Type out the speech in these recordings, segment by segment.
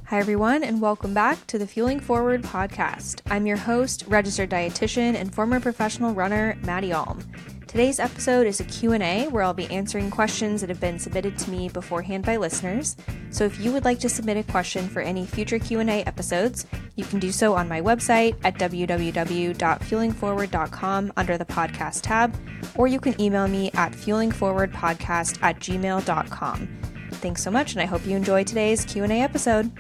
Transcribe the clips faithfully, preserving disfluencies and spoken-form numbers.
Hi, everyone, and welcome back to the Fueling Forward podcast. I'm your host, registered dietitian, and former professional runner, Maddie Alm. Today's episode is a Q and A where I'll be answering questions that have been submitted to me beforehand by listeners. So if you would like to submit a question for any future Q and A episodes, you can do so on my website at w w w dot fueling forward dot com under the podcast tab, or you can email me at fueling forward podcast at gmail dot com. Thanks so much, and I hope you enjoy today's Q and A episode.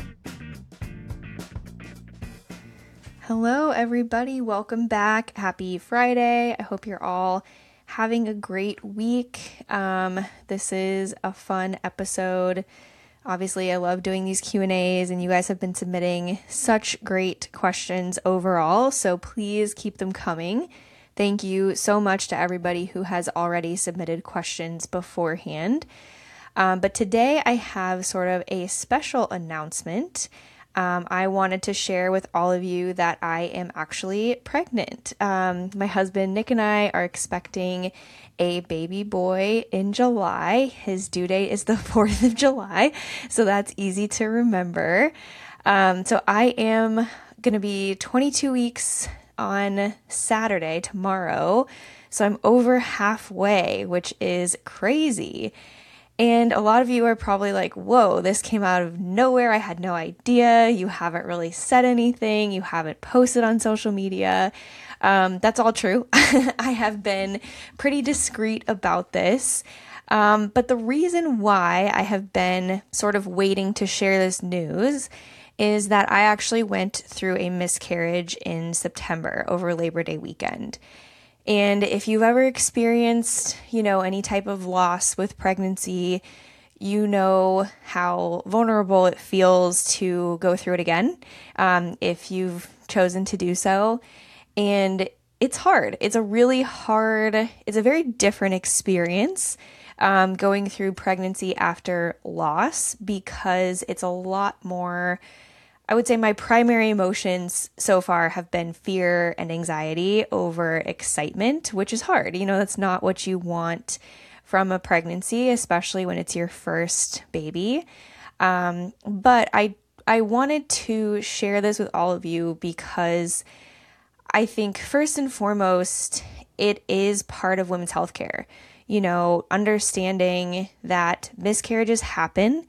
Hello, everybody. Welcome back. Happy Friday. I hope you're all having a great week. Um, this is a fun episode. Obviously, I love doing these Q and A's, and you guys have been submitting such great questions overall, so please keep them coming. Thank you so much to everybody who has already submitted questions beforehand. Um, but today I have sort of a special announcement. Um, I wanted to share with all of you that I am actually pregnant. Um, my husband, Nick, and I are expecting a baby boy in July. His due date is the fourth of July, so that's easy to remember. Um, so I am going to be twenty-two weeks on Saturday, tomorrow. So I'm over halfway, which is crazy. And a lot of you are probably like, whoa, this came out of nowhere. I had no idea. You haven't really said anything. You haven't posted on social media. Um, that's all true. I have been pretty discreet about this. Um, but the reason why I have been sort of waiting to share this news is that I actually went through a miscarriage in September over Labor Day weekend. And if you've ever experienced, you know, any type of loss with pregnancy, you know how vulnerable it feels to go through it again, um, if you've chosen to do so. And it's hard. It's a really hard, it's a very different experience um, going through pregnancy after loss, because it's a lot more, I would say my primary emotions so far have been fear and anxiety over excitement, which is hard. You know, that's not what you want from a pregnancy, especially when it's your first baby. Um, but I, I wanted to share this with all of you because I think first and foremost, it is part of women's healthcare. You know, understanding that miscarriages happen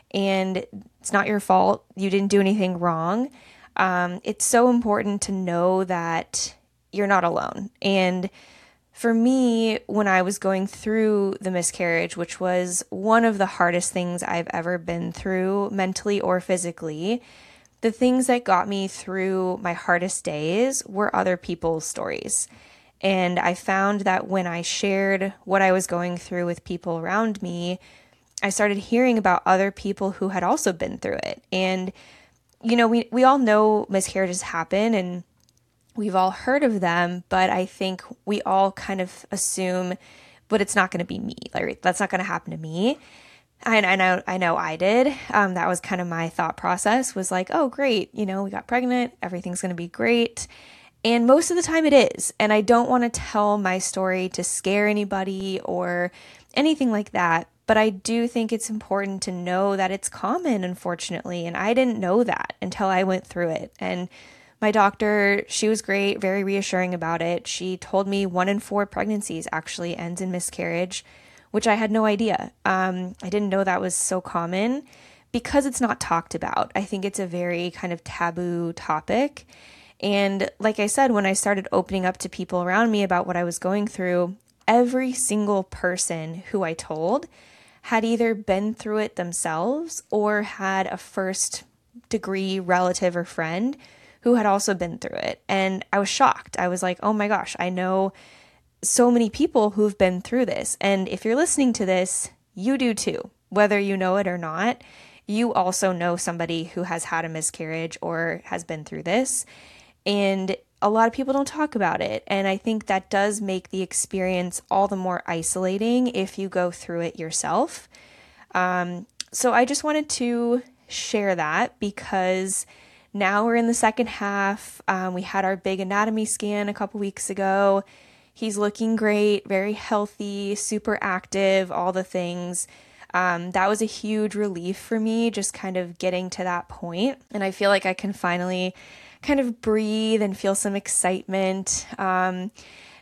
and it's not your fault. You didn't do anything wrong. Um, it's so important to know that you're not alone. And for me, when I was going through the miscarriage, which was one of the hardest things I've ever been through, mentally or physically, the things that got me through my hardest days were other people's stories. And I found that when I shared what I was going through with people around me, I started hearing about other people who had also been through it. And, you know, we, we all know miscarriages happen and we've all heard of them, but I think we all kind of assume, but it's not going to be me. Like, that's not going to happen to me. And I know, I know I did. Um, that was kind of my thought process, was like, oh, great. You know, we got pregnant. Everything's going to be great. And most of the time it is. And I don't want to tell my story to scare anybody or anything like that. But I do think it's important to know that it's common, unfortunately. And I didn't know that until I went through it. And my doctor, she was great, very reassuring about it. She told me one in four pregnancies actually ends in miscarriage, which I had no idea. Um, I didn't know that was so common because it's not talked about. I think it's a very kind of taboo topic. And like I said, when I started opening up to people around me about what I was going through, every single person who I told had either been through it themselves or had a first degree relative or friend who had also been through it. And I was shocked. I was like, oh my gosh, I know so many people who've been through this. And if you're listening to this, you do too. Whether you know it or not, you also know somebody who has had a miscarriage or has been through this. And a lot of people don't talk about it. And I think that does make the experience all the more isolating if you go through it yourself. Um, so I just wanted to share that because now we're in the second half. Um, we had our big anatomy scan a couple weeks ago. He's looking great, very healthy, super active, all the things. Um, that was a huge relief for me, just kind of getting to that point. And I feel like I can finally kind of breathe and feel some excitement. Um,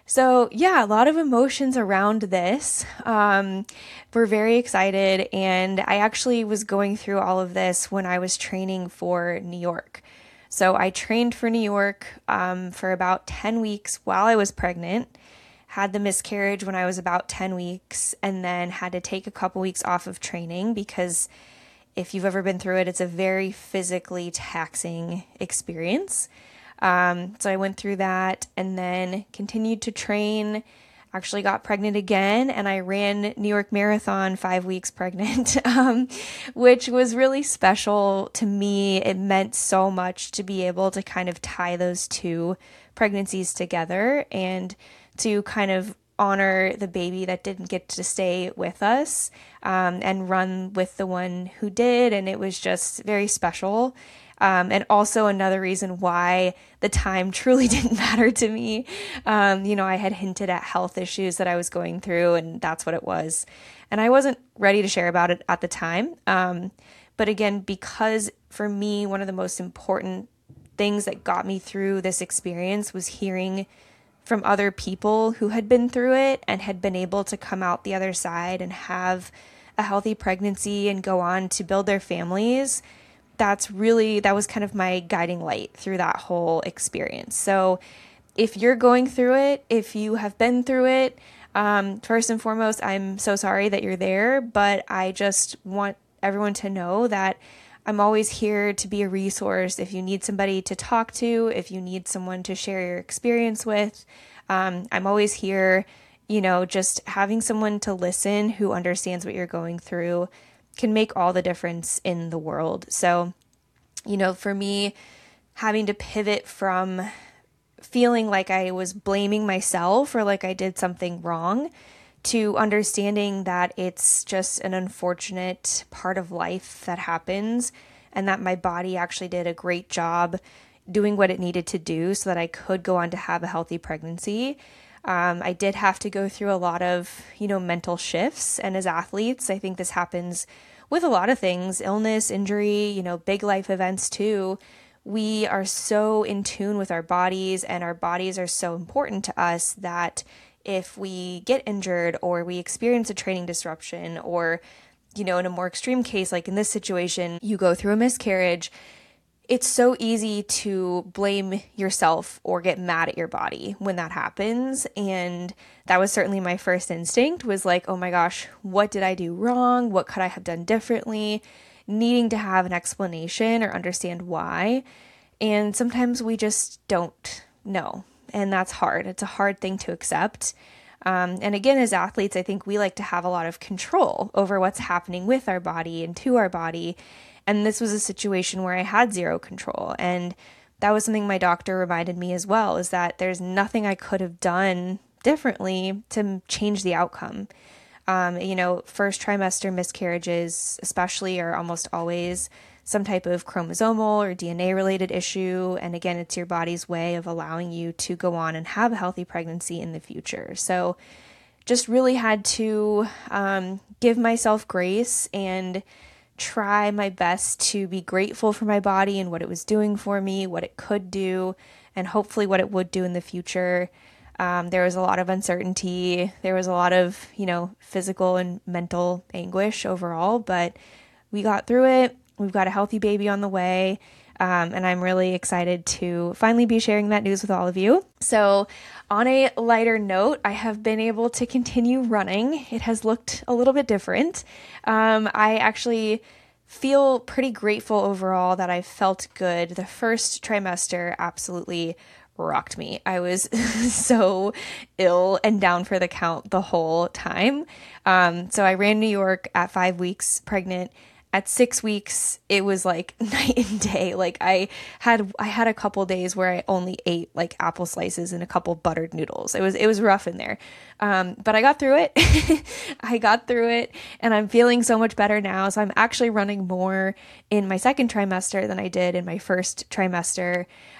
So yeah, a lot of emotions around this. Um, we're very excited, and I actually was going through all of this when I was training for New York. So I trained for New York um, for about ten weeks while I was pregnant, had the miscarriage when I was about ten weeks, and then had to take a couple weeks off of training because if you've ever been through it, it's a very physically taxing experience. Um, so I went through that and then continued to train, actually got pregnant again, and I ran New York Marathon five weeks pregnant, um, which was really special to me. It meant so much to be able to kind of tie those two pregnancies together and to kind of honor the baby that didn't get to stay with us, um, and run with the one who did. And it was just very special. Um, and also another reason why the time truly didn't matter to me. Um, you know, I had hinted at health issues that I was going through, and that's what it was. And I wasn't ready to share about it at the time. Um, but again, because for me, one of the most important things that got me through this experience was hearing from other people who had been through it and had been able to come out the other side and have a healthy pregnancy and go on to build their families. That's really, that was kind of my guiding light through that whole experience. So if you're going through it, if you have been through it, um, first and foremost, I'm so sorry that you're there, but I just want everyone to know that I'm always here to be a resource. If you need somebody to talk to, if you need someone to share your experience with, um, I'm always here. You know, just having someone to listen who understands what you're going through can make all the difference in the world. So, you know, for me, having to pivot from feeling like I was blaming myself or like I did something wrong to understanding that it's just an unfortunate part of life that happens and that my body actually did a great job doing what it needed to do so that I could go on to have a healthy pregnancy. Um, I did have to go through a lot of, you know, mental shifts. And as athletes, I think this happens with a lot of things, illness, injury, you know, big life events too. We are so in tune with our bodies, and our bodies are so important to us that if we get injured or we experience a training disruption, or, you know, in a more extreme case, like in this situation, you go through a miscarriage, it's so easy to blame yourself or get mad at your body when that happens. And that was certainly my first instinct, was like, oh my gosh, what did I do wrong? What could I have done differently? Needing to have an explanation or understand why. And sometimes we just don't know. And that's hard. It's a hard thing to accept. Um, and again, as athletes, I think we like to have a lot of control over what's happening with our body and to our body. And this was a situation where I had zero control. And that was something my doctor reminded me as well, is that there's nothing I could have done differently to change the outcome. Um, you know, first trimester miscarriages, especially, are almost always some type of chromosomal or D N A related issue. And again, it's your body's way of allowing you to go on and have a healthy pregnancy in the future. So just really had to um, give myself grace and try my best to be grateful for my body and what it was doing for me, what it could do, and hopefully what it would do in the future. Um, there was a lot of uncertainty. There was a lot of, you know, physical and mental anguish overall, but we got through it. We've got a healthy baby on the way. Um, and I'm really excited to finally be sharing that news with all of you. So on a lighter note, I have been able to continue running. It has looked a little bit different. Um, I actually feel pretty grateful overall that I felt good. The first trimester absolutely rocked me. I was so ill and down for the count the whole time. Um, so I ran New York at five weeks pregnant. At six weeks, it was like night and day. Like I had, I had a couple days where I only ate like apple slices and a couple buttered noodles. It was, it was rough in there. Um, but I got through it. I got through it, and I'm feeling so much better now. So I'm actually running more in my second trimester than I did in my first trimester.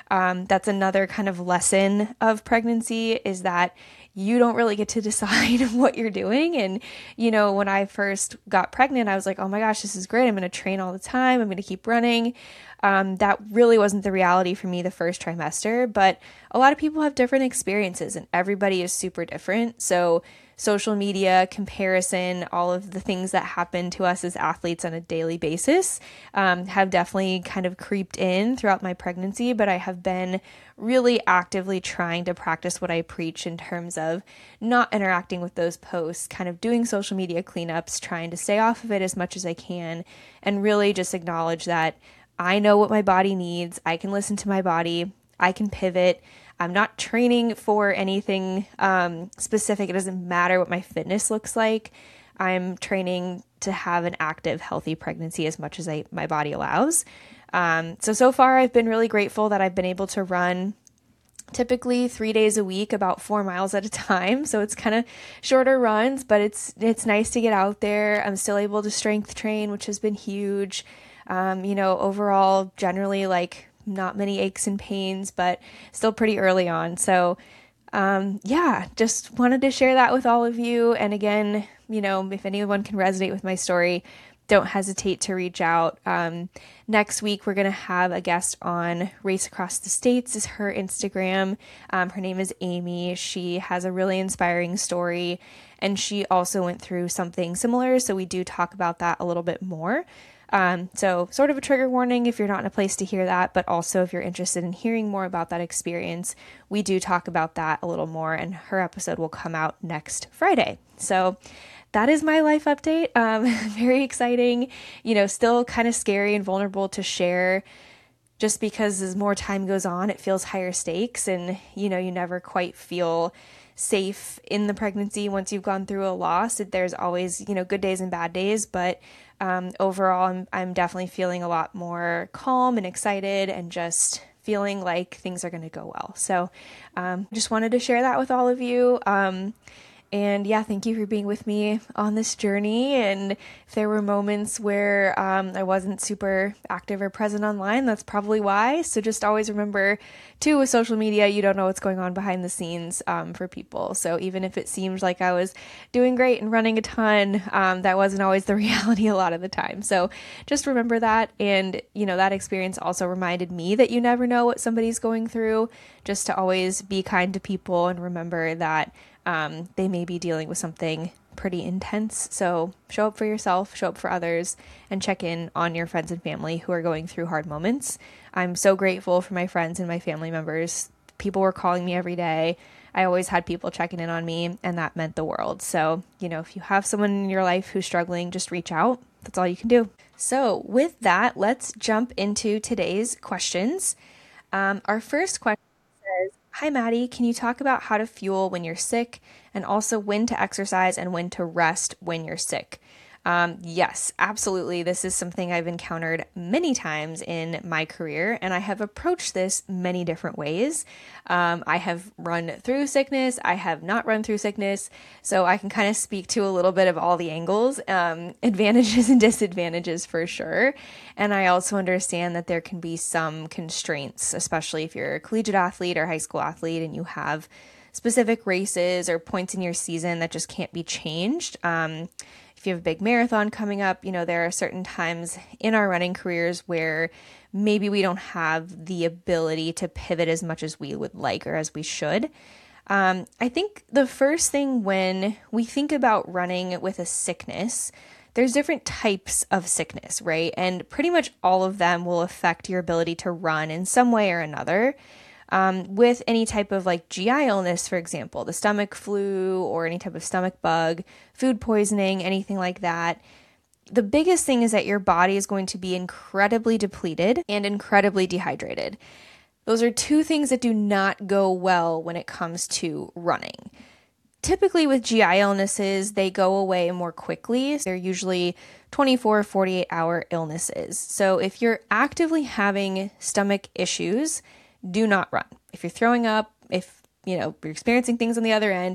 Um, that's another kind of lesson of pregnancy, is that you don't really get to decide what you're doing. And, you know, when I first got pregnant, I was like, oh my gosh, this is great. I'm going to train all the time. I'm going to keep running. Um, that really wasn't the reality for me the first trimester, but a lot of people have different experiences and everybody is super different. So social media, comparison, all of the things that happen to us as athletes on a daily basis um, have definitely kind of creeped in throughout my pregnancy, but I have been really actively trying to practice what I preach in terms of not interacting with those posts, kind of doing social media cleanups, trying to stay off of it as much as I can, and really just acknowledge that I know what my body needs. I can listen to my body. I can pivot. I'm not training for anything um, specific. It doesn't matter what my fitness looks like. I'm training to have an active, healthy pregnancy as much as I, my body allows. Um, so, so far I've been really grateful that I've been able to run typically three days a week, about four miles at a time. So it's kind of shorter runs, but it's, it's nice to get out there. I'm still able to strength train, which has been huge. Um, you know, overall, generally like not many aches and pains, but still pretty early on. So, um, yeah, just wanted to share that with all of you. And again, you know, if anyone can resonate with my story, don't hesitate to reach out. Um, next week, we're going to have a guest on Race Across the States is her Instagram. Um, her name is Amy. She has a really inspiring story, and she also went through something similar. So we do talk about that a little bit more. Um, so sort of a trigger warning if you're not in a place to hear that, but also if you're interested in hearing more about that experience, we do talk about that a little more, and her episode will come out next Friday. So that is my life update. Um, very exciting, you know, still kind of scary and vulnerable to share, just because as more time goes on, it feels higher stakes, and, you know, you never quite feel safe in the pregnancy once you've gone through a loss. There's always, you know, good days and bad days, but um, overall, I'm, I'm definitely feeling a lot more calm and excited and just feeling like things are going to go well. So um, just wanted to share that with all of you. Um, And yeah, thank you for being with me on this journey. And if there were moments where um, I wasn't super active or present online, that's probably why. So just always remember, too, with social media, you don't know what's going on behind the scenes um, for people. So even if it seemed like I was doing great and running a ton, um, that wasn't always the reality a lot of the time. So just remember that. And, you know, that experience also reminded me that you never know what somebody's going through, just to always be kind to people and remember that Um, they may be dealing with something pretty intense. So show up for yourself, show up for others, and check in on your friends and family who are going through hard moments. I'm so grateful for my friends and my family members. People were calling me every day. I always had people checking in on me, and that meant the world. So, you know, if you have someone in your life who's struggling, just reach out. That's all you can do. So with that, let's jump into today's questions. Um, our first question says, hi, Maddie, can you talk about how to fuel when you're sick, and also when to exercise and when to rest when you're sick? Um, yes, absolutely. This is something I've encountered many times in my career, and I have approached this many different ways. Um, I have run through sickness. I have not run through sickness. So I can kind of speak to a little bit of all the angles, um, advantages and disadvantages for sure. And I also understand that there can be some constraints, especially if you're a collegiate athlete or high school athlete and you have specific races or points in your season that just can't be changed. Um, If you have a big marathon coming up, you know, there are certain times in our running careers where maybe we don't have the ability to pivot as much as we would like or as we should. Um, I think the first thing when we think about running with a sickness, there's different types of sickness, right? And pretty much all of them will affect your ability to run in some way or another. Um, with any type of like G I illness, for example, the stomach flu or any type of stomach bug, food poisoning, anything like that, the biggest thing is that your body is going to be incredibly depleted and incredibly dehydrated. Those are two things that do not go well when it comes to running. Typically with G I illnesses, they go away more quickly. They're usually twenty-four, forty-eight hour illnesses. So if you're actively having stomach issues, do not run. If you're throwing up, if you know you're experiencing things on the other end,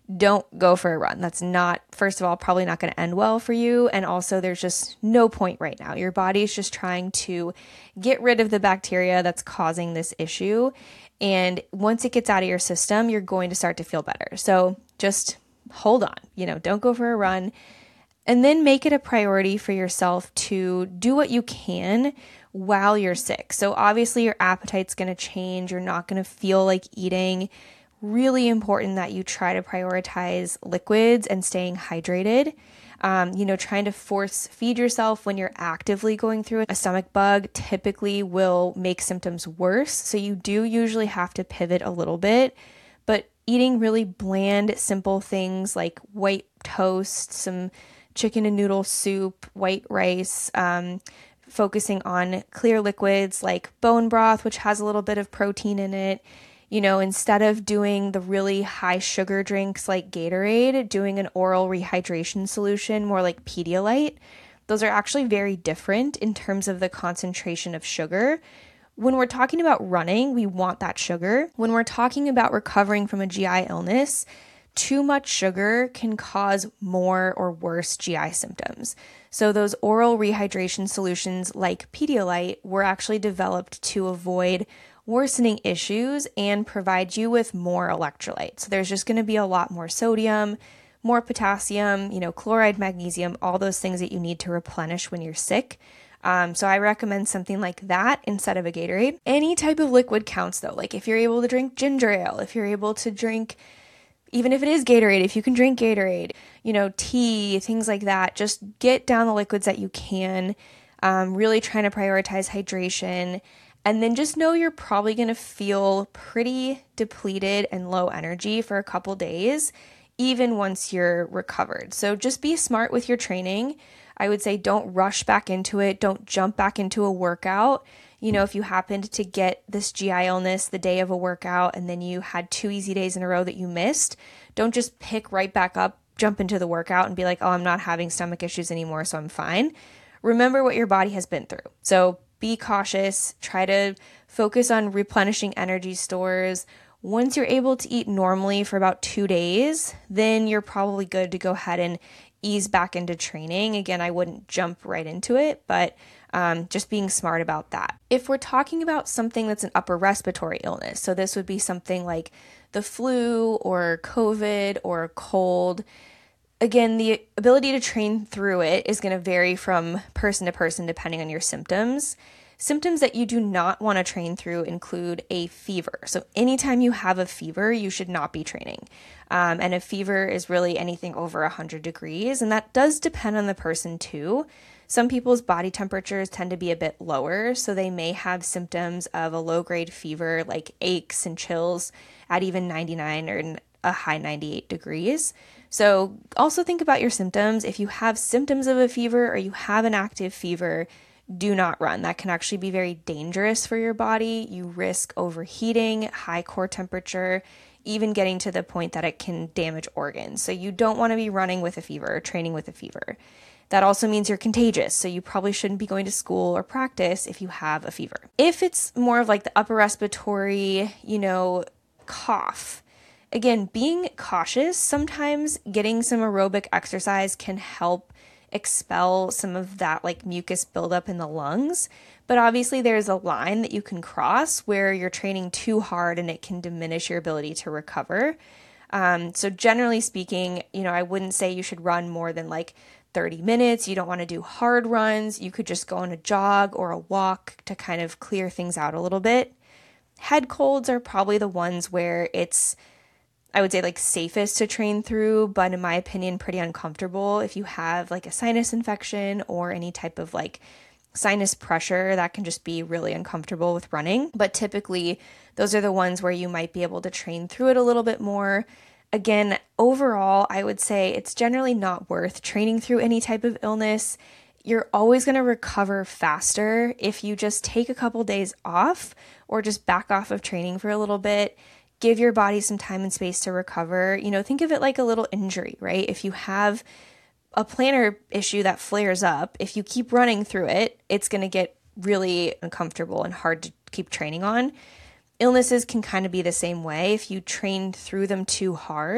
don't go for a run. That's not, first of all, probably not going to end well for you. And also, there's just no point right now. Your body is just trying to get rid of the bacteria that's causing this issue. And once it gets out of your system, you're going to start to feel better. So just hold on, you know, don't go for a run. And then make it a priority for yourself to do what you can while you're sick. So obviously your appetite's going to change. You're not going to feel like eating. Really important that you try to prioritize liquids and staying hydrated. Um, you know, trying to force feed yourself when you're actively going through a stomach bug typically will make symptoms worse. So you do usually have to pivot a little bit, but eating really bland, simple things like white toast, some chicken and noodle soup, white rice, um, focusing on clear liquids like bone broth, which has a little bit of protein in it. You know, instead of doing the really high sugar drinks like Gatorade, doing an oral rehydration solution more like Pedialyte. Those are actually very different in terms of the concentration of sugar. When we're talking about running, we want that sugar. When we're talking about recovering from a G I illness, too much sugar can cause more or worse G I symptoms. So those oral rehydration solutions like Pedialyte were actually developed to avoid worsening issues and provide you with more electrolytes. So there's just going to be a lot more sodium, more potassium, you know, chloride, magnesium, all those things that you need to replenish when you're sick. Um, so I recommend something like that instead of a Gatorade. Any type of liquid counts though. Like if you're able to drink ginger ale, if you're able to drink, even if it is Gatorade, if you can drink Gatorade, you know, tea, things like that, just get down the liquids that you can, um, really trying to prioritize hydration. And then just know you're probably going to feel pretty depleted and low energy for a couple days, even once you're recovered. So just be smart with your training. I would say don't rush back into it. Don't jump back into a workout. You know, if you happened to get this G I illness the day of a workout and then you had two easy days in a row that you missed, don't just pick right back up, jump into the workout and be like, oh, I'm not having stomach issues anymore, so I'm fine. Remember what your body has been through. So be cautious, try to focus on replenishing energy stores. Once you're able to eat normally for about two days, then you're probably good to go ahead and ease back into training. Again, I wouldn't jump right into it, but um, just being smart about that. If we're talking about something that's an upper respiratory illness, so this would be something like the flu or COVID or a cold, again, the ability to train through it is going to vary from person to person depending on your symptoms. Symptoms that you do not want to train through include a fever. So anytime you have a fever, you should not be training. Um, and a fever is really anything over one hundred degrees, and that does depend on the person too. Some people's body temperatures tend to be a bit lower, so they may have symptoms of a low-grade fever like aches and chills at even ninety-nine or a high ninety-eight degrees. So also think about your symptoms. If you have symptoms of a fever or you have an active fever, do not run. That can actually be very dangerous for your body. You risk overheating, high core temperature, even getting to the point that it can damage organs. So you don't want to be running with a fever or training with a fever. That also means you're contagious, so you probably shouldn't be going to school or practice if you have a fever. If it's more of like the upper respiratory, you know, cough, again, being cautious, sometimes getting some aerobic exercise can help expel some of that like mucus buildup in the lungs. But obviously there's a line that you can cross where you're training too hard and it can diminish your ability to recover. Um, so generally speaking, you know, I wouldn't say you should run more than like thirty minutes. You don't want to do hard runs. You could just go on a jog or a walk to kind of clear things out a little bit. Head colds are probably the ones where it's, I would say, like safest to train through, but in my opinion, pretty uncomfortable. If you have like a sinus infection or any type of like sinus pressure, that can just be really uncomfortable with running. But typically, those are the ones where you might be able to train through it a little bit more. Again, overall, I would say it's generally not worth training through any type of illness. You're always going to recover faster if you just take a couple days off or just back off of training for a little bit. Give your body some time and space to recover. You know, think of it like a little injury, right? If you have a plantar issue that flares up, if you keep running through it, it's going to get really uncomfortable and hard to keep training on. Illnesses can kind of be the same way. If you train through them too hard,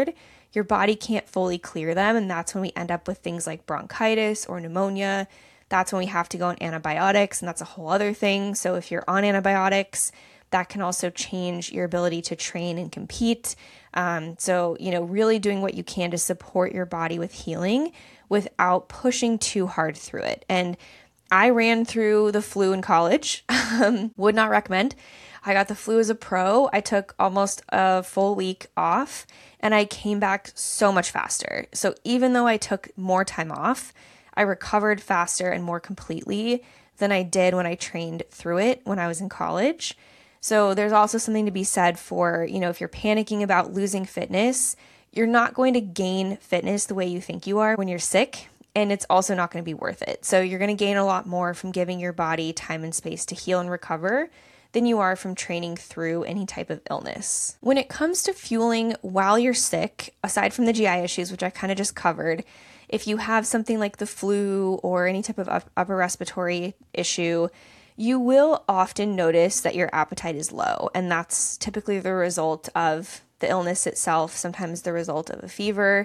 your body can't fully clear them, and that's when we end up with things like bronchitis or pneumonia. That's when we have to go on antibiotics, and that's a whole other thing. So if you're on antibiotics, that can also change your ability to train and compete. Um, so, you know, really doing what you can to support your body with healing without pushing too hard through it. And I ran through the flu in college, um, would not recommend. I got the flu as a pro. I took almost a full week off and I came back so much faster. So even though I took more time off, I recovered faster and more completely than I did when I trained through it when I was in college. So there's also something to be said for, you know, if you're panicking about losing fitness, you're not going to gain fitness the way you think you are when you're sick, and it's also not going to be worth it. So you're going to gain a lot more from giving your body time and space to heal and recover than you are from training through any type of illness. When it comes to fueling while you're sick, aside from the G I issues, which I kind of just covered, if you have something like the flu or any type of upper respiratory issue, you will often notice that your appetite is low, and that's typically the result of the illness itself, sometimes the result of a fever.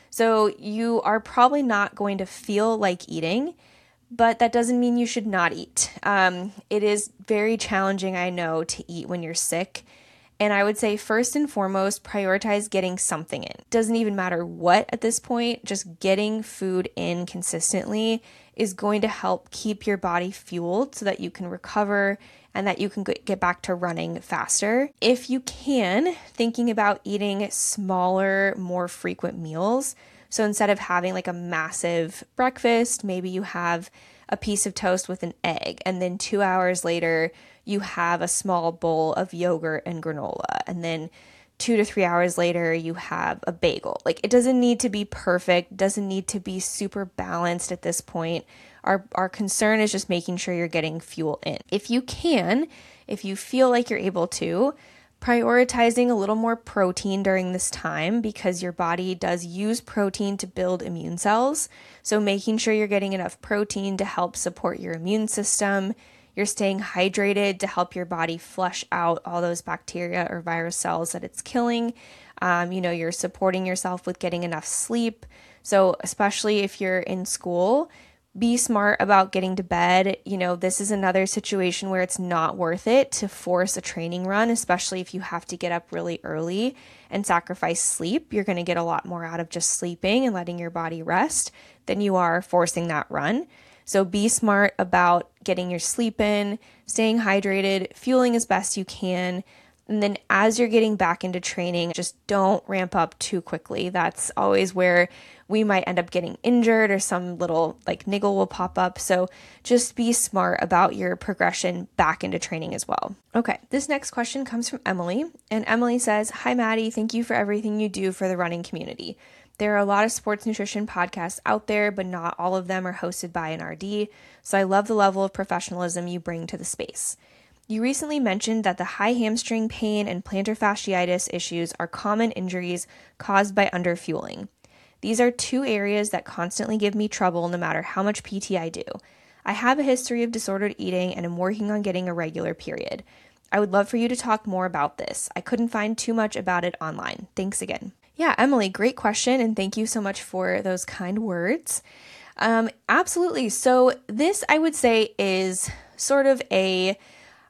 So you are probably not going to feel like eating, but that doesn't mean you should not eat. Um, it is very challenging, I know, to eat when you're sick. And I would say first and foremost, prioritize getting something in. Doesn't even matter what at this point, just getting food in consistently is going to help keep your body fueled so that you can recover and that you can get back to running faster. If you can, thinking about eating smaller, more frequent meals. So instead of having like a massive breakfast, maybe you have a piece of toast with an egg, and then two hours later, you have a small bowl of yogurt and granola, and then two to three hours later, you have a bagel. Like, it doesn't need to be perfect, doesn't need to be super balanced at this point. Our, our concern is just making sure you're getting fuel in. If you can, if you feel like you're able to, prioritizing a little more protein during this time, because your body does use protein to build immune cells. So making sure you're getting enough protein to help support your immune system. You're staying hydrated to help your body flush out all those bacteria or virus cells that it's killing. Um, you know, you're supporting yourself with getting enough sleep. So especially if you're in school, be smart about getting to bed. You know, this is another situation where it's not worth it to force a training run, especially if you have to get up really early and sacrifice sleep. You're going to get a lot more out of just sleeping and letting your body rest than you are forcing that run. So be smart about getting your sleep in, staying hydrated, fueling as best you can. And then as you're getting back into training, just don't ramp up too quickly. That's always where we might end up getting injured or some little like niggle will pop up. So just be smart about your progression back into training as well. Okay, this next question comes from Emily. And Emily says, "Hi, Maddie. Thank you for everything you do for the running community. There are a lot of sports nutrition podcasts out there, but not all of them are hosted by an R D. So I love the level of professionalism you bring to the space. You recently mentioned that the high hamstring pain and plantar fasciitis issues are common injuries caused by underfueling. These are two areas that constantly give me trouble no matter how much P T I do. I have a history of disordered eating and am working on getting a regular period. I would love for you to talk more about this. I couldn't find too much about it online. Thanks again." Yeah, Emily, great question, and thank you so much for those kind words. Um, absolutely. So this, I would say, is sort of a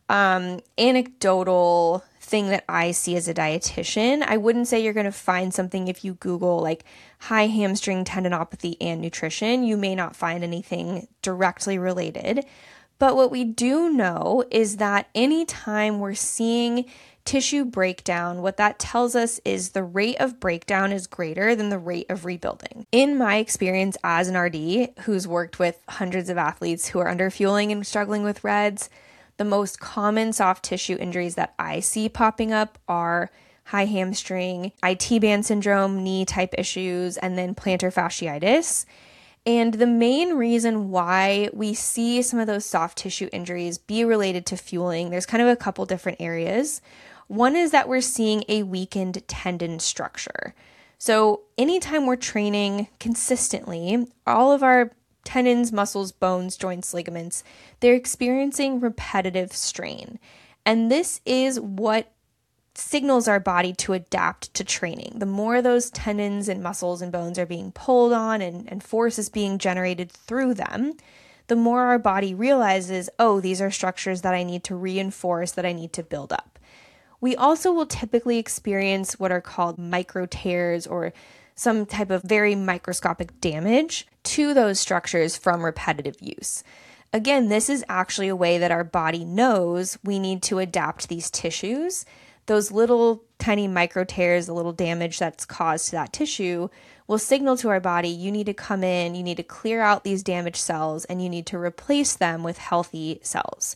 um, anecdotal thing that I see as a dietitian. I wouldn't say you're going to find something if you Google like high hamstring tendinopathy and nutrition. You may not find anything directly related. But what we do know is that anytime we're seeing tissue breakdown, what that tells us is the rate of breakdown is greater than the rate of rebuilding. In my experience as an R D who's worked with hundreds of athletes who are underfueling and struggling with R E D S, the most common soft tissue injuries that I see popping up are high hamstring, I T band syndrome, knee type issues, and then plantar fasciitis. And the main reason why we see some of those soft tissue injuries be related to fueling, there's kind of a couple different areas. One is that we're seeing a weakened tendon structure. So anytime we're training consistently, all of our tendons, muscles, bones, joints, ligaments, they're experiencing repetitive strain. And this is what signals our body to adapt to training. The more those tendons and muscles and bones are being pulled on and, and force is being generated through them, the more our body realizes, oh, these are structures that I need to reinforce, that I need to build up. We also will typically experience what are called micro tears or some type of very microscopic damage to those structures from repetitive use. Again, this is actually a way that our body knows we need to adapt these tissues. Those little tiny micro tears, the little damage that's caused to that tissue will signal to our body, you need to come in, you need to clear out these damaged cells, and you need to replace them with healthy cells.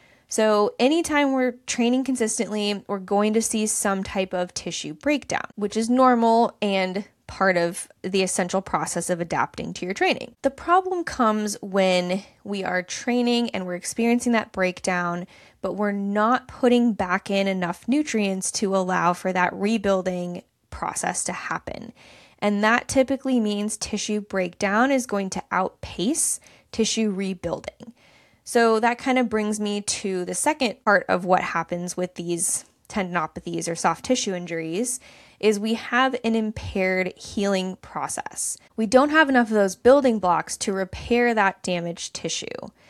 So anytime we're training consistently, we're going to see some type of tissue breakdown, which is normal and part of the essential process of adapting to your training. The problem comes when we are training and we're experiencing that breakdown, but we're not putting back in enough nutrients to allow for that rebuilding process to happen. And that typically means tissue breakdown is going to outpace tissue rebuilding. So that kind of brings me to the second part of what happens with these tendinopathies or soft tissue injuries is we have an impaired healing process. We don't have enough of those building blocks to repair that damaged tissue.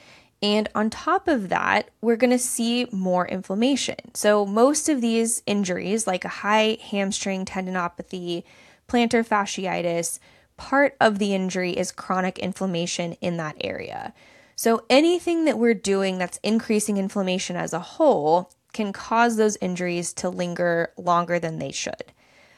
And on top of that, we're going to see more inflammation. So most of these injuries, like a high hamstring tendinopathy, plantar fasciitis, part of the injury is chronic inflammation in that area. So anything that we're doing that's increasing inflammation as a whole can cause those injuries to linger longer than they should.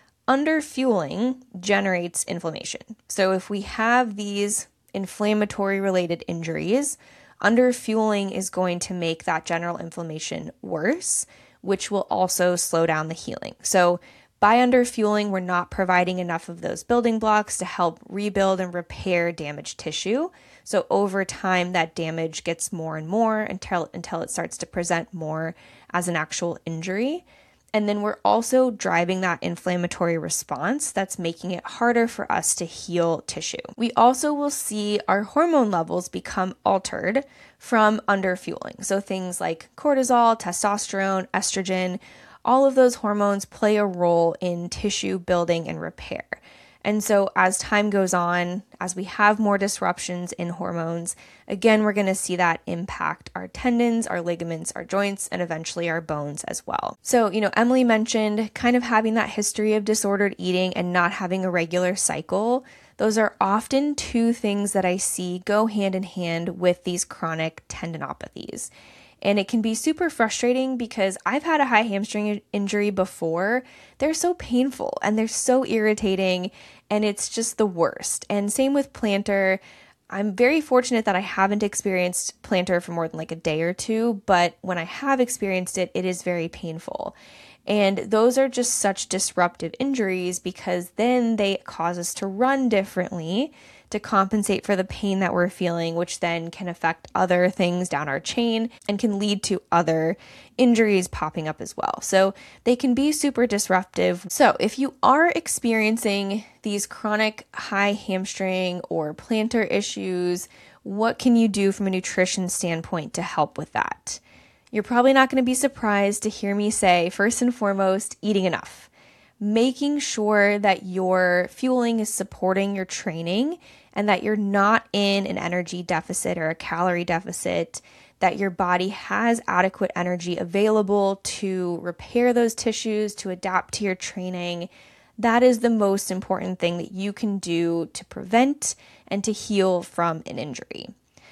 Underfueling generates inflammation. So if we have these inflammatory related injuries, underfueling is going to make that general inflammation worse, which will also slow down the healing. So by underfueling, we're not providing enough of those building blocks to help rebuild and repair damaged tissue. So over time, that damage gets more and more until, until it starts to present more as an actual injury. And then we're also driving that inflammatory response that's making it harder for us to heal tissue. We also will see our hormone levels become altered from underfueling. So things like cortisol, testosterone, estrogen, all of those hormones play a role in tissue building and repair. And so as time goes on, as we have more disruptions in hormones, again, we're going to see that impact our tendons, our ligaments, our joints, and eventually our bones as well. So, you know, Emily mentioned kind of having that history of disordered eating and not having a regular cycle. Those are often two things that I see go hand in hand with these chronic tendinopathies. And it can be super frustrating because I've had a high hamstring injury before. They're so painful and they're so irritating and it's just the worst. And same with plantar. I'm very fortunate that I haven't experienced plantar for more than like a day or two, but when I have experienced it, it is very painful. And those are just such disruptive injuries because then they cause us to run differently to compensate for the pain that we're feeling, which then can affect other things down our chain and can lead to other injuries popping up as well. So they can be super disruptive. So if you are experiencing these chronic high hamstring or plantar issues, what can you do from a nutrition standpoint to help with that? You're probably not going to be surprised to hear me say, first and foremost, eating enough. Making sure that your fueling is supporting your training and that you're not in an energy deficit or a calorie deficit, that your body has adequate energy available to repair those tissues, to adapt to your training. That is the most important thing that you can do to prevent and to heal from an injury.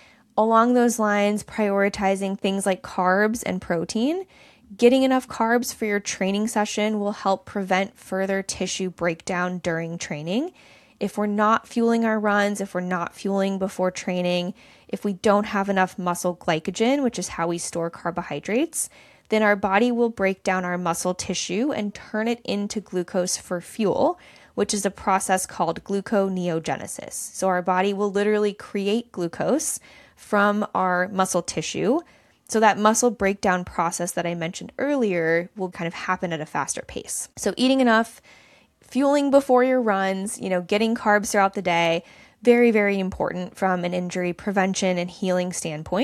Along those lines, prioritizing things like carbs and protein. Getting enough carbs for your training session will help prevent further tissue breakdown during training. If we're not fueling our runs, if we're not fueling before training, if we don't have enough muscle glycogen, which is how we store carbohydrates, then our body will break down our muscle tissue and turn it into glucose for fuel, which is a process called gluconeogenesis. So our body will literally create glucose from our muscle tissue. So that muscle breakdown process that I mentioned earlier will kind of happen at a faster pace. So eating enough, fueling before your runs, you know, getting carbs throughout the day, very, very important from an injury prevention and healing standpoint.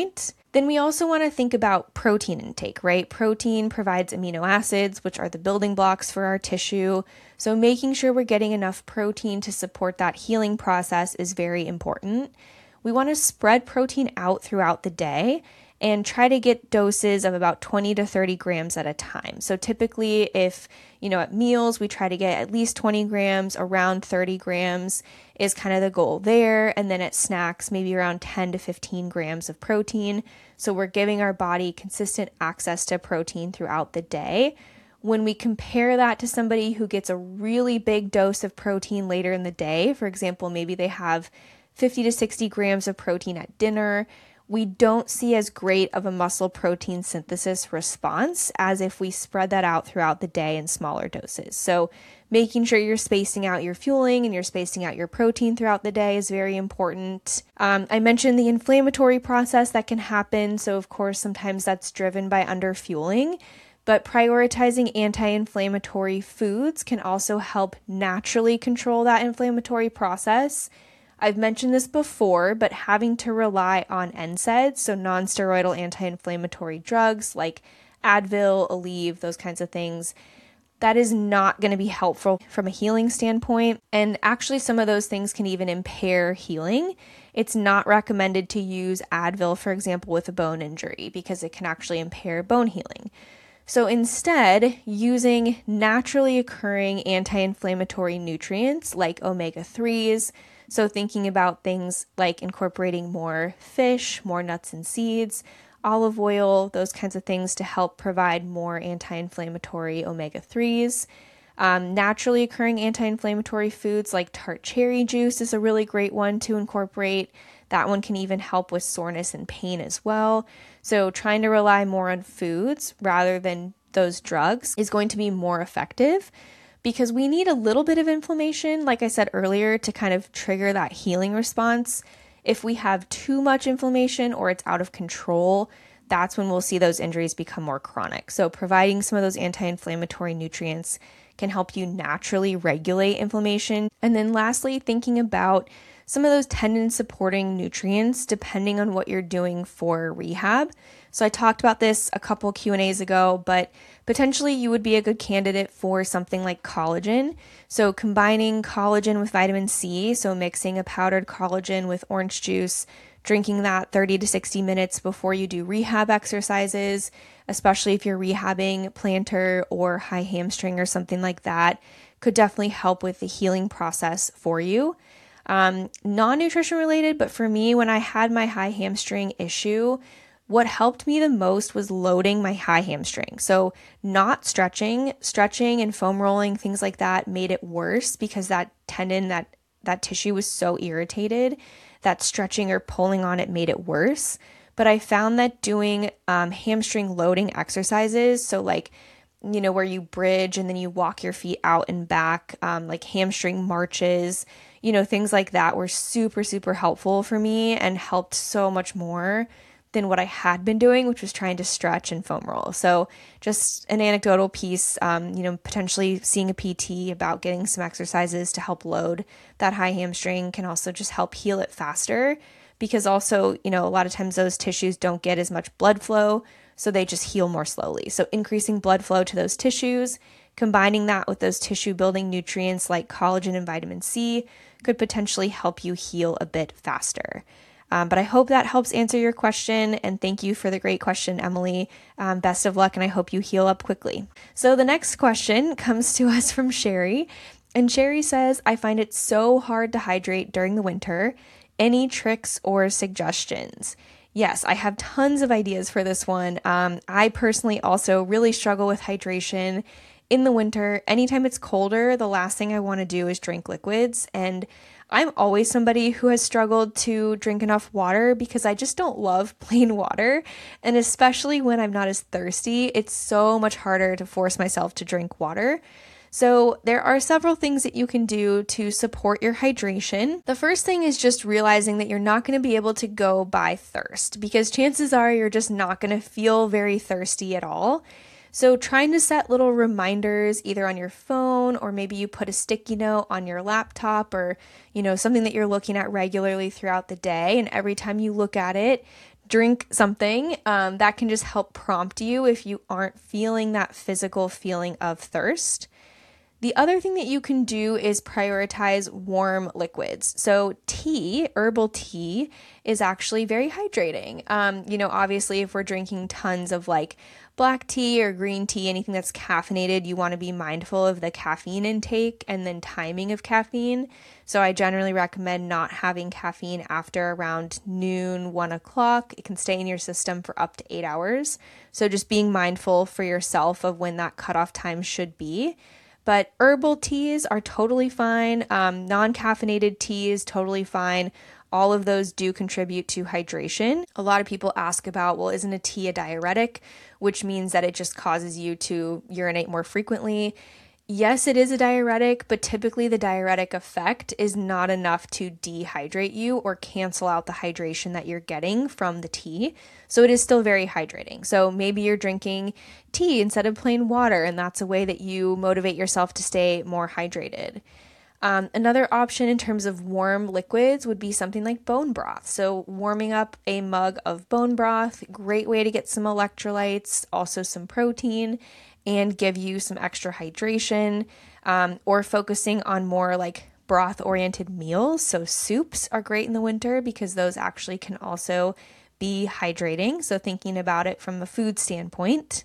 Then we also want to think about protein intake, right? Protein provides amino acids, which are the building blocks for our tissue. So making sure we're getting enough protein to support that healing process is very important. We want to spread protein out throughout the day and try to get doses of about twenty to thirty grams at a time. So typically if, you know, at meals, we try to get at least twenty grams, around thirty grams is kind of the goal there. And then at snacks, maybe around ten to fifteen grams of protein. So we're giving our body consistent access to protein throughout the day. When we compare that to somebody who gets a really big dose of protein later in the day, for example, maybe they have fifty to sixty grams of protein at dinner, we don't see as great of a muscle protein synthesis response as if we spread that out throughout the day in smaller doses. So making sure you're spacing out your fueling and you're spacing out your protein throughout the day is very important. Um, I mentioned the inflammatory process that can happen. So of course, sometimes that's driven by underfueling, but prioritizing anti-inflammatory foods can also help naturally control that inflammatory process. I've mentioned this before, but having to rely on N SAIDs, so non-steroidal anti-inflammatory drugs like Advil, Aleve, those kinds of things, that is not going to be helpful from a healing standpoint. And actually, some of those things can even impair healing. It's not recommended to use Advil, for example, with a bone injury because it can actually impair bone healing. So instead, using naturally occurring anti-inflammatory nutrients like omega threes, so thinking about things like incorporating more fish, more nuts and seeds, olive oil, those kinds of things to help provide more anti-inflammatory omega threes. Um, naturally occurring anti-inflammatory foods like tart cherry juice is a really great one to incorporate. That one can even help with soreness and pain as well. So trying to rely more on foods rather than those drugs is going to be more effective, because we need a little bit of inflammation, like I said earlier, to kind of trigger that healing response. If we have too much inflammation or it's out of control, that's when we'll see those injuries become more chronic. So providing some of those anti-inflammatory nutrients can help you naturally regulate inflammation. And then lastly, thinking about some of those tendon supporting nutrients depending on what you're doing for rehab. So I talked about this a couple Q and A's ago, but potentially you would be a good candidate for something like collagen. So combining collagen with vitamin C, so mixing a powdered collagen with orange juice, drinking that thirty to sixty minutes before you do rehab exercises, especially if you're rehabbing plantar or high hamstring or something like that, could definitely help with the healing process for you. Um, non-nutrition related, but for me, when I had my high hamstring issue, what helped me the most was loading my high hamstring. So not stretching, stretching and foam rolling, things like that made it worse because that tendon, that, that tissue was so irritated that stretching or pulling on it made it worse. But I found that doing um, hamstring loading exercises, so like, you know, where you bridge and then you walk your feet out and back, um, like hamstring marches, you know, things like that were super, super helpful for me and helped so much more than what I had been doing, which was trying to stretch and foam roll. So just an anecdotal piece, um, you know, potentially seeing a P T about getting some exercises to help load that high hamstring can also just help heal it faster, because also, you know, a lot of times those tissues don't get as much blood flow, so they just heal more slowly. So increasing blood flow to those tissues, combining that with those tissue building nutrients like collagen and vitamin C could potentially help you heal a bit faster. Um, but I hope that helps answer your question, and thank you for the great question, Emily. Um, best of luck, and I hope you heal up quickly. So the next question comes to us from Sherry, and Sherry says, I find it so hard to hydrate during the winter. Any tricks or suggestions? Yes, I have tons of ideas for this one. Um, I personally also really struggle with hydration in the winter. Anytime it's colder, the last thing I want to do is drink liquids, and I'm always somebody who has struggled to drink enough water because I just don't love plain water. And especially when I'm not as thirsty, it's so much harder to force myself to drink water. So there are several things that you can do to support your hydration. The first thing is just realizing that you're not going to be able to go by thirst, because chances are you're just not going to feel very thirsty at all. So trying to set little reminders either on your phone, or maybe you put a sticky note on your laptop, or, you know, something that you're looking at regularly throughout the day. And every time you look at it, drink something um, that can just help prompt you if you aren't feeling that physical feeling of thirst. The other thing that you can do is prioritize warm liquids. So tea, herbal tea, is actually very hydrating. Um, you know, obviously, if we're drinking tons of like black tea or green tea, anything that's caffeinated, you want to be mindful of the caffeine intake and then timing of caffeine. So I generally recommend not having caffeine after around noon, one o'clock. It can stay in your system for up to eight hours. So just being mindful for yourself of when that cutoff time should be. But herbal teas are totally fine. Um, non-caffeinated tea is totally fine. All of those do contribute to hydration. A lot of people ask about, well, isn't a tea a diuretic, which means that it just causes you to urinate more frequently? Yes, it is a diuretic, but typically the diuretic effect is not enough to dehydrate you or cancel out the hydration that you're getting from the tea. So it is still very hydrating. So maybe you're drinking tea instead of plain water, and that's a way that you motivate yourself to stay more hydrated. Um, another option in terms of warm liquids would be something like bone broth. So warming up a mug of bone broth, great way to get some electrolytes, also some protein, and give you some extra hydration, um, or focusing on more like broth-oriented meals. So soups are great in the winter because those actually can also be hydrating. So thinking about it from a food standpoint.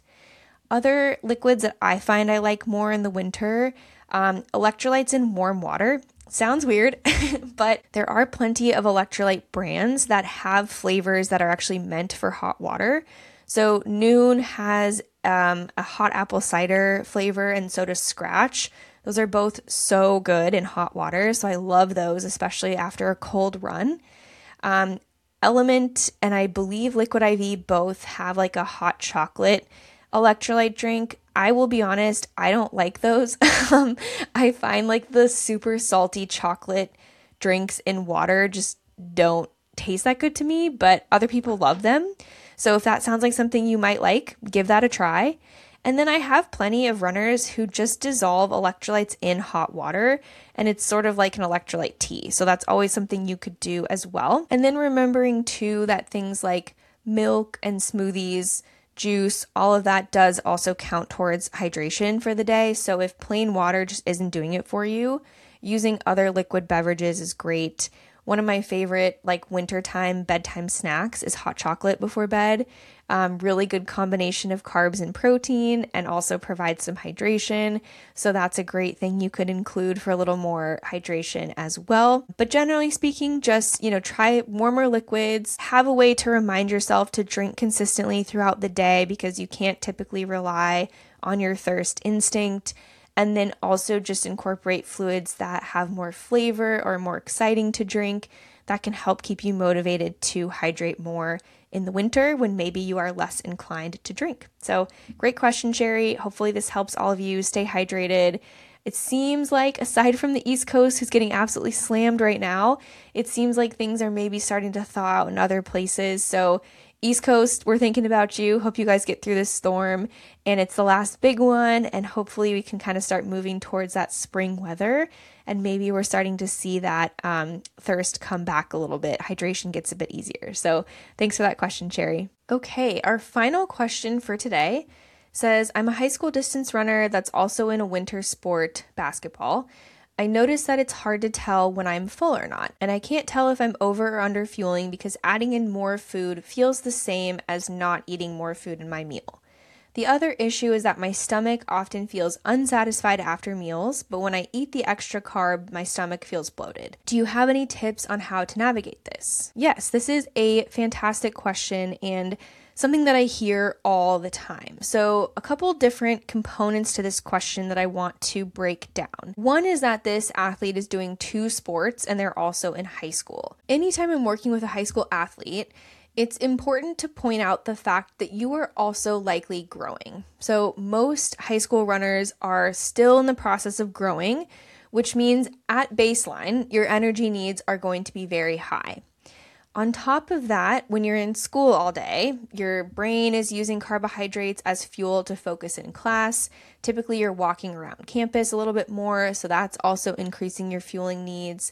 Other liquids that I find I like more in the winter, um, electrolytes in warm water. Sounds weird, but there are plenty of electrolyte brands that have flavors that are actually meant for hot water. So Nuun has um, a hot apple cider flavor, and so does Scratch. Those are both so good in hot water, so I love those, especially after a cold run. Um, Element and I believe Liquid I V both have like a hot chocolate electrolyte drink. I will be honest, I don't like those. um, I find like the super salty chocolate drinks in water just don't taste that good to me, but other people love them. So if that sounds like something you might like, give that a try. And then I have plenty of runners who just dissolve electrolytes in hot water, and it's sort of like an electrolyte tea. So that's always something you could do as well. And then remembering too that things like milk and smoothies, juice, all of that does also count towards hydration for the day. So if plain water just isn't doing it for you, using other liquid beverages is great. One of my favorite like wintertime bedtime snacks is hot chocolate before bed. Um, really good combination of carbs and protein, and also provides some hydration. So that's a great thing you could include for a little more hydration as well. But generally speaking, just, you know, try warmer liquids, have a way to remind yourself to drink consistently throughout the day because you can't typically rely on your thirst instinct. And then also just incorporate fluids that have more flavor or more exciting to drink that can help keep you motivated to hydrate more in the winter when maybe you are less inclined to drink. So great question, Sherry. Hopefully this helps all of you stay hydrated. It seems like, aside from the East Coast, who's getting absolutely slammed right now, it seems like things are maybe starting to thaw out in other places. So East Coast, we're thinking about you. Hope you guys get through this storm, and it's the last big one, and hopefully we can kind of start moving towards that spring weather, and maybe we're starting to see that um, thirst come back a little bit. Hydration gets a bit easier. So thanks for that question, Cherry. Okay, our final question for today says, I'm a high school distance runner that's also in a winter sport, basketball. I notice that it's hard to tell when I'm full or not, and I can't tell if I'm over or under fueling because adding in more food feels the same as not eating more food in my meal. The other issue is that my stomach often feels unsatisfied after meals, but when I eat the extra carb, my stomach feels bloated. Do you have any tips on how to navigate this? Yes, this is a fantastic question and something that I hear all the time. So a couple different components to this question that I want to break down. One is that this athlete is doing two sports and they're also in high school. Anytime I'm working with a high school athlete, it's important to point out the fact that you are also likely growing. So most high school runners are still in the process of growing, which means at baseline, your energy needs are going to be very high. On top of that, when you're in school all day, your brain is using carbohydrates as fuel to focus in class. Typically, you're walking around campus a little bit more, so that's also increasing your fueling needs.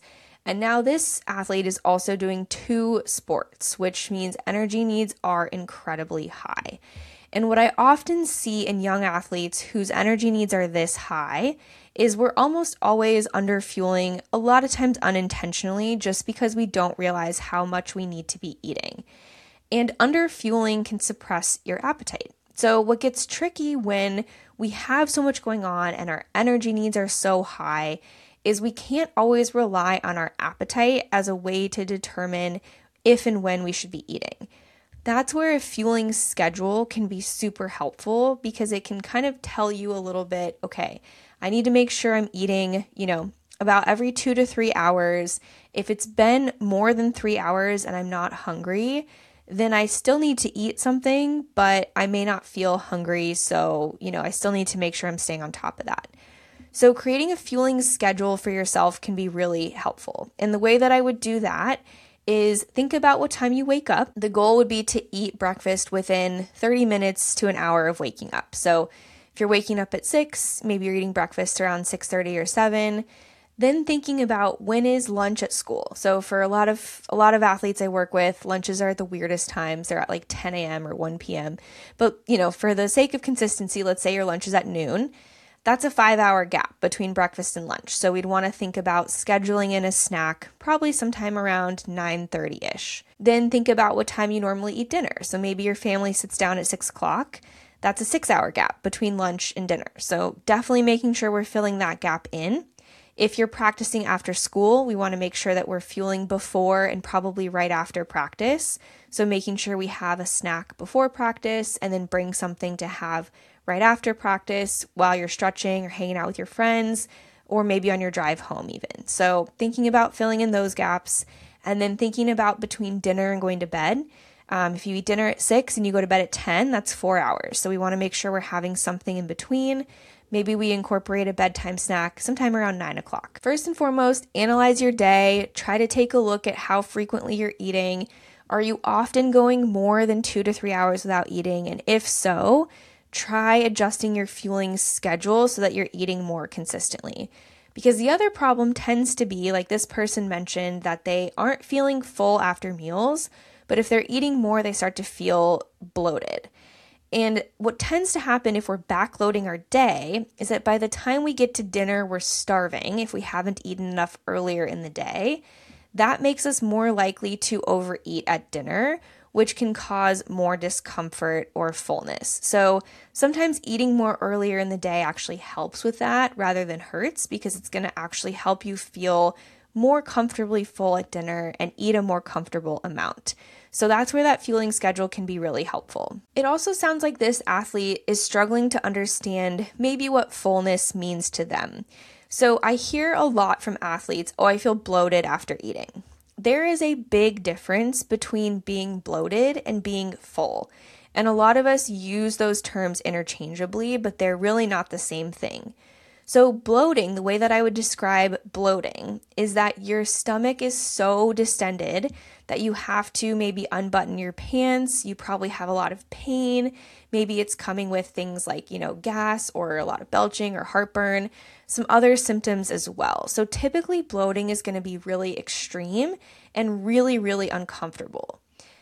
And now this athlete is also doing two sports, which means energy needs are incredibly high. And what I often see in young athletes whose energy needs are this high is we're almost always under fueling, a lot of times unintentionally, just because we don't realize how much we need to be eating. And under fueling can suppress your appetite. So what gets tricky when we have so much going on and our energy needs are so high is we can't always rely on our appetite as a way to determine if and when we should be eating. That's where a fueling schedule can be super helpful because it can kind of tell you a little bit, okay, I need to make sure I'm eating, you know, about every two to three hours. If it's been more than three hours and I'm not hungry, then I still need to eat something, but I may not feel hungry. So, you know, I still need to make sure I'm staying on top of that. So creating a fueling schedule for yourself can be really helpful. And the way that I would do that is think about what time you wake up. The goal would be to eat breakfast within thirty minutes to an hour of waking up. So if you're waking up at six, maybe you're eating breakfast around six thirty or seven. Then thinking about when is lunch at school. So for a lot of a lot of athletes I work with, lunches are at the weirdest times. They're at like ten a.m. or one p.m. But, you know, for the sake of consistency, let's say your lunch is at noon. That's a five-hour gap between breakfast and lunch. So we'd want to think about scheduling in a snack probably sometime around nine thirty-ish. Then think about what time you normally eat dinner. So maybe your family sits down at six o'clock. That's a six-hour gap between lunch and dinner. So definitely making sure we're filling that gap in. If you're practicing after school, we want to make sure that we're fueling before and probably right after practice. So making sure we have a snack before practice and then bring something to have right after practice while you're stretching or hanging out with your friends, or maybe on your drive home even. So thinking about filling in those gaps and then thinking about between dinner and going to bed. Um, if you eat dinner at six and you go to bed at ten, that's four hours. So we want to make sure we're having something in between. Maybe we incorporate a bedtime snack sometime around nine o'clock. First and foremost, analyze your day. Try to take a look at how frequently you're eating. Are you often going more than two to three hours without eating? And if so, try adjusting your fueling schedule so that you're eating more consistently. Because the other problem tends to be, like this person mentioned, that they aren't feeling full after meals, but if they're eating more, they start to feel bloated. And what tends to happen if we're backloading our day is that by the time we get to dinner, we're starving if we haven't eaten enough earlier in the day. That makes us more likely to overeat at dinner, which can cause more discomfort or fullness. So sometimes eating more earlier in the day actually helps with that rather than hurts, because it's going to actually help you feel more comfortably full at dinner and eat a more comfortable amount. So that's where that fueling schedule can be really helpful. It also sounds like this athlete is struggling to understand maybe what fullness means to them. So I hear a lot from athletes, oh, I feel bloated after eating. There is a big difference between being bloated and being full. And a lot of us use those terms interchangeably, but they're really not the same thing. So bloating, the way that I would describe bloating, is that your stomach is so distended that you have to maybe unbutton your pants. You probably have a lot of pain. Maybe it's coming with things like, you know, gas or a lot of belching or heartburn, some other symptoms as well. So typically bloating is going to be really extreme and really, really uncomfortable.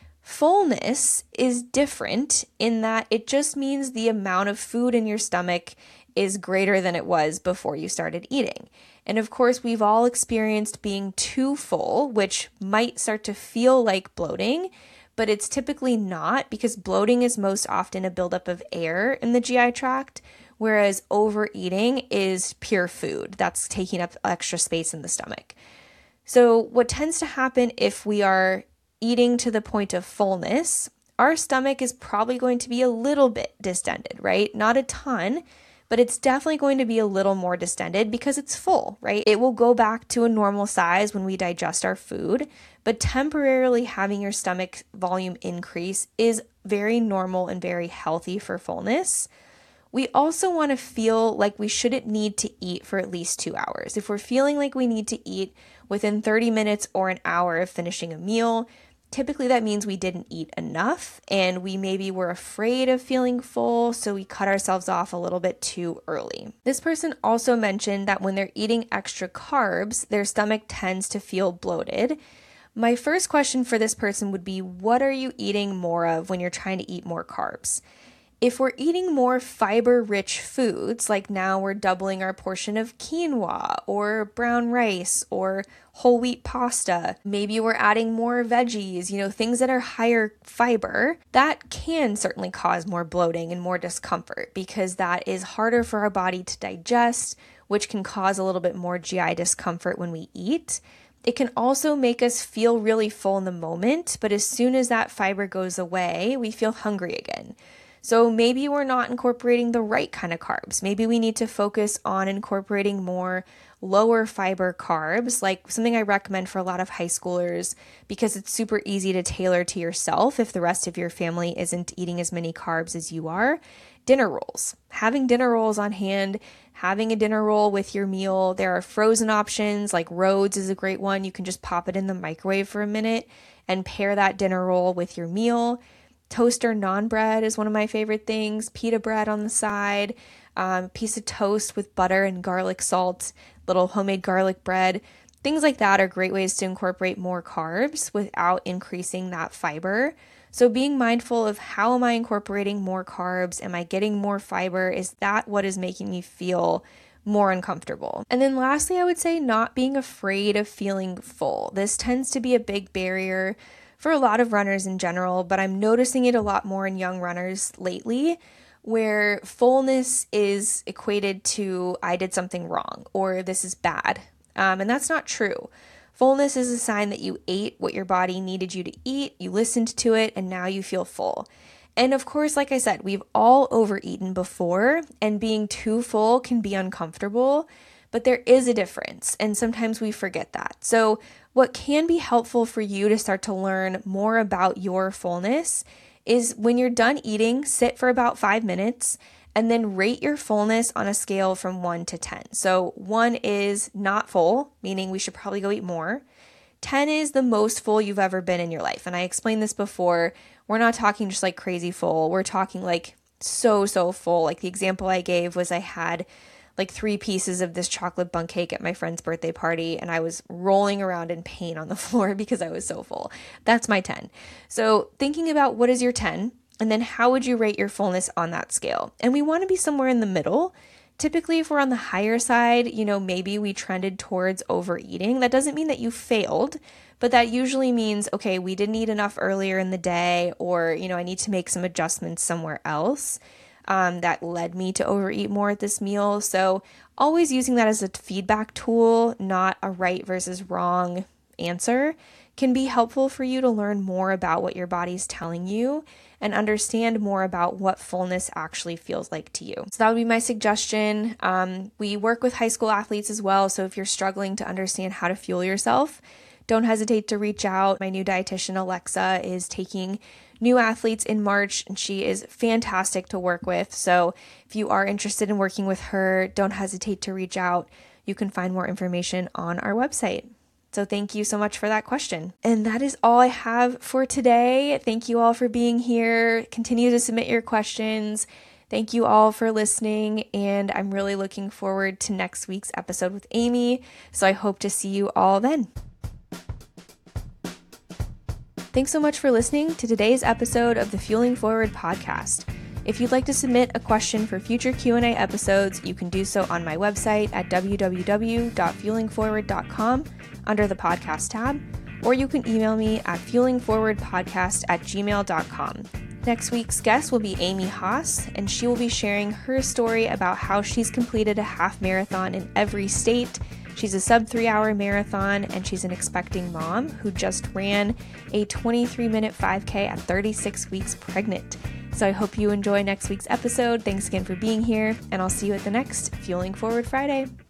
Fullness is different in that it just means the amount of food in your stomach is greater than it was before you started eating. And of course, we've all experienced being too full, which might start to feel like bloating, but it's typically not, because bloating is most often a buildup of air in the G I tract, whereas overeating is pure food that's taking up extra space in the stomach. So what tends to happen if we are eating to the point of fullness, our stomach is probably going to be a little bit distended, right? Not a ton, but it's definitely going to be a little more distended because it's full, right? It will go back to a normal size when we digest our food, but temporarily having your stomach volume increase is very normal and very healthy for fullness. We also want to feel like we shouldn't need to eat for at least two hours. If we're feeling like we need to eat within thirty minutes or an hour of finishing a meal, Typically that means we didn't eat enough and we maybe were afraid of feeling full, so we cut ourselves off a little bit too early. This person also mentioned that when they're eating extra carbs, their stomach tends to feel bloated. My first question for this person would be, what are you eating more of when you're trying to eat more carbs? If we're eating more fiber-rich foods, like now we're doubling our portion of quinoa or brown rice or whole wheat pasta, maybe we're adding more veggies, you know, things that are higher fiber, that can certainly cause more bloating and more discomfort because that is harder for our body to digest, which can cause a little bit more G I discomfort when we eat. It can also make us feel really full in the moment, but as soon as that fiber goes away, we feel hungry again. So maybe we're not incorporating the right kind of carbs. Maybe we need to focus on incorporating more lower fiber carbs, like something I recommend for a lot of high schoolers because it's super easy to tailor to yourself if the rest of your family isn't eating as many carbs as you are. Dinner rolls. Having dinner rolls on hand, having a dinner roll with your meal. There are frozen options, like Rhodes is a great one. You can just pop it in the microwave for a minute and pair that dinner roll with your meal. Toaster naan bread is one of my favorite things. Pita bread on the side, um, piece of toast with butter and garlic salt, little homemade garlic bread. Things like that are great ways to incorporate more carbs without increasing that fiber. So being mindful of how am I incorporating more carbs? Am I getting more fiber? Is that what is making me feel more uncomfortable? And then lastly, I would say not being afraid of feeling full. This tends to be a big barrier for a lot of runners in general, but I'm noticing it a lot more in young runners lately, where fullness is equated to I did something wrong or this is bad. Um, and that's not true. Fullness is a sign that you ate what your body needed you to eat, you listened to it, and now you feel full. And of course, like I said, we've all overeaten before, and being too full can be uncomfortable, but there is a difference, and sometimes we forget that. So what can be helpful for you to start to learn more about your fullness is when you're done eating, sit for about five minutes and then rate your fullness on a scale from one to ten. So one is not full, meaning we should probably go eat more. ten is the most full you've ever been in your life. And I explained this before. We're not talking just like crazy full. We're talking like so, so full. Like the example I gave was I had like three pieces of this chocolate bundt cake at my friend's birthday party, and I was rolling around in pain on the floor because I was so full. That's my ten. So thinking about what is your ten, and then how would you rate your fullness on that scale? And we want to be somewhere in the middle. Typically, if we're on the higher side, you know, maybe we trended towards overeating. That doesn't mean that you failed, but that usually means, okay, we didn't eat enough earlier in the day, or, you know, I need to make some adjustments somewhere else. Um, that led me to overeat more at this meal. So always using that as a feedback tool, not a right versus wrong answer, can be helpful for you to learn more about what your body's telling you and understand more about what fullness actually feels like to you. So that would be my suggestion. Um, we work with high school athletes as well. So if you're struggling to understand how to fuel yourself, don't hesitate to reach out. My new dietitian, Alexa, is taking new athletes in March, and she is fantastic to work with. So if you are interested in working with her, don't hesitate to reach out. You can find more information on our website. So thank you so much for that question. And that is all I have for today. Thank you all for being here. Continue to submit your questions. Thank you all for listening, and I'm really looking forward to next week's episode with Amy. So I hope to see you all then. Thanks so much for listening to today's episode of the Fueling Forward podcast. If you'd like to submit a question for future Q and A episodes, you can do so on my website at w w w dot fueling forward dot com under the podcast tab, or you can email me at fueling forward podcast at gmail dot com. Next week's guest will be Amy Haas, and she will be sharing her story about how she's completed a half marathon in every state. She's a sub three hour marathon, and she's an expecting mom who just ran a twenty-three minute five K at thirty-six weeks pregnant. So I hope you enjoy next week's episode. Thanks again for being here, and I'll see you at the next Fueling Forward Friday.